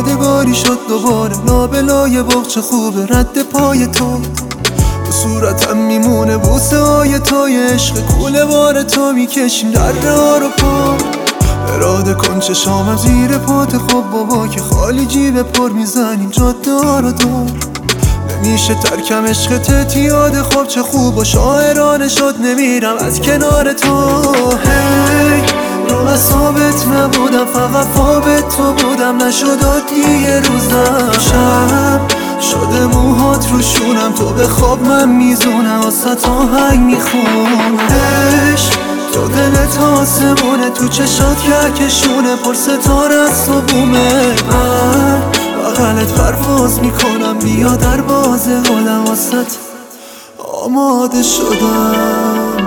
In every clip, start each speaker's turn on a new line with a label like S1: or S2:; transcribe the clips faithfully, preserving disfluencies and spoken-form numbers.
S1: یادگاری شد دوباره لابلای بغچه خوبه رد پای تو به صورتم میمونه بوسه های توی عشق کوله بار تو میکشیم در ها رو پا اراده کن چشامم زیر پات خب بابا که خالی جیب پر میزنیم جاده ها رو دور نمیشه ترکم عشقت یاد خوب چه خوب و شاعرانه شد نمیرم از کنار تو هی رو اصابت نبودم فقط خواب تو بودم نشد عادی یه روزم شب شده موهات رو شونم تو به خواب من میزونم واسه تا هنگ میخونم عشق تو دلت آسمونه تو چشات کهکشونه پر ستاره از تو بومه من بغلت پرواز میکنم بیا در باز قلم واسه آماده شدم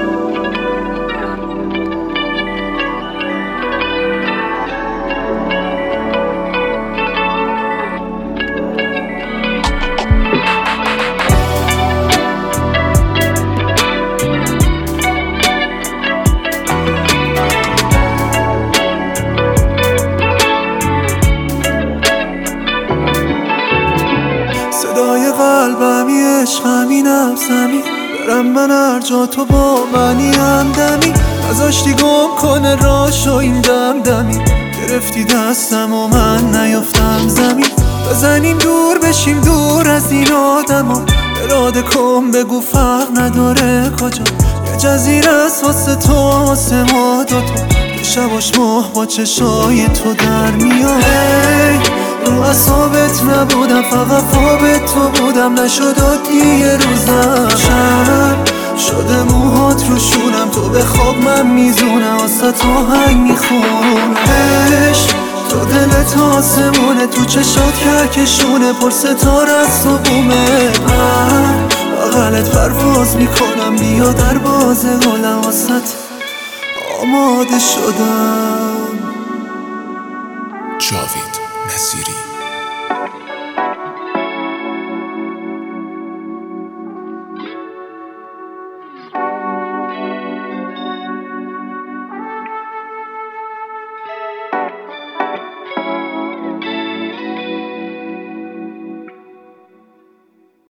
S1: صدای قلبمی عشقمی نبزمی برم من هر جا تو با منی همدمی نذاشتی گم کنه راشو این دمدمی گرفتی دستم و من نیافتم زمین بزنیم دور بشیم دور از این آدم ها اراده کن بگو فرق نداره کجا یه جزیره است واسه تو واسه ما دوتا که شباش ماه با چشای تو در میاد رو اصابت نبودم فقط خواب تو بودم نشد عادی یه روزم شب شده موهات رو شونم تو به خواب من میزونم واسه تو هنگ میخونم عشق تو دلت آسمونه تو چشات کهکشونه پر ستاره از تو بومه من بغلت پرواز میکنم بیا در باز قلم واسه آماده شدم
S2: جاوید نصیری